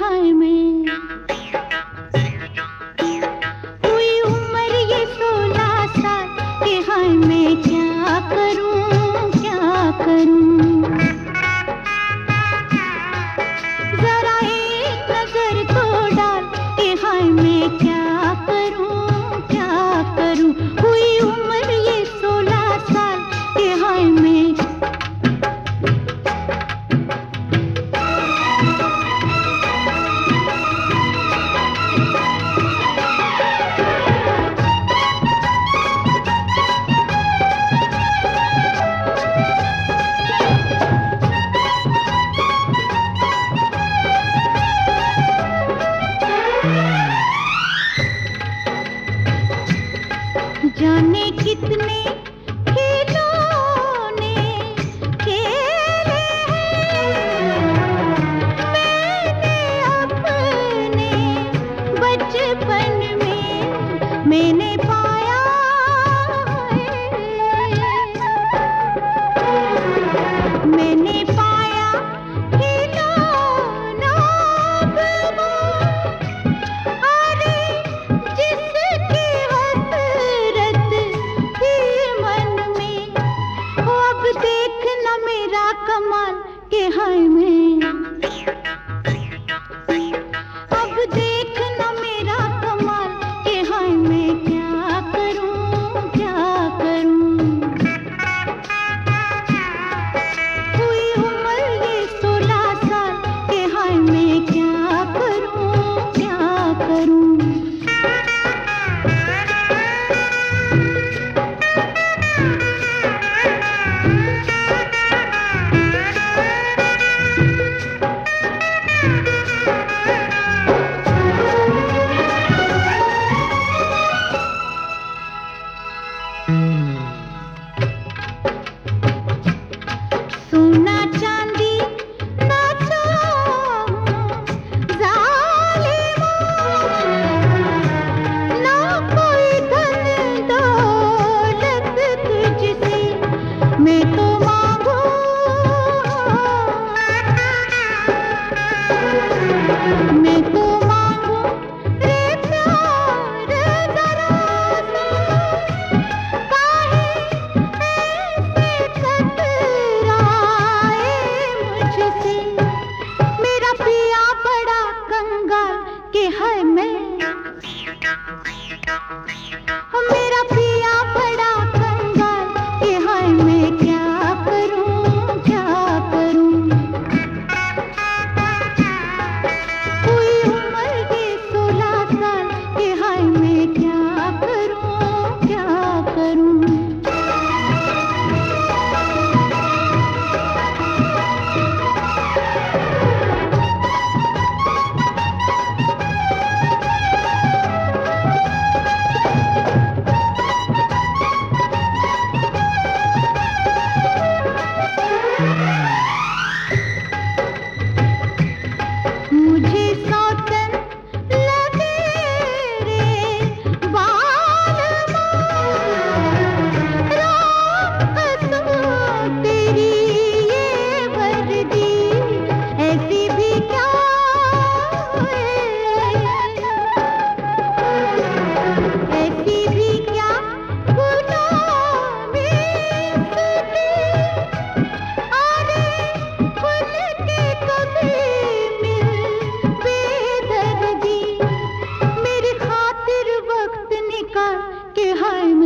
हाय मैं हुई उम्र ये 16 साल के हाय मैं क्या करूं क्या करूं। जरा एक नजर तो डाल के हाय मैं क्या करूं क्या करूं। हुई उम्र ये 16 साल के हाय मैं जाने कितने खिलौने खेले हैं मैंने अपने बचपन में मैंने पाया मैंने पाया खिलौना वो अरे जिसकी हसरत थी मन में वो अब देखना मेरा कमाल के हाय मैं अब देखना मेरा कमाल के हाय मैं क्या करूं क्या करूं। हुई उम्र ये 16 साल के हाय मैं क्या करूं क्या करूं। सोना चांदी ना चाहूं जालिमा ना कोई धन दौलत तुझसे मैं तो मांगू मैं तो मांगू रे प्यार जरा सा काहे ऐसे कतराए मुझसे। मेरा पिया बड़ा कंगाल के हाय मैं मेरा पिया बड़ा कंगाल के हाय मैं क्या करूं क्या करूं। हुई उम्र ये 16 साल के हाय मैं क्या करूं क्या करूं। मुझे सौतन लगे रे बालमा राम कसम तेरी ये वर्दी ऐसी भी क्या ऐसी भी क्या गुलामी इसकी अरे खुल के कभी मिल बेदर्दी मेरी खातिर वक्त निकाल के हाय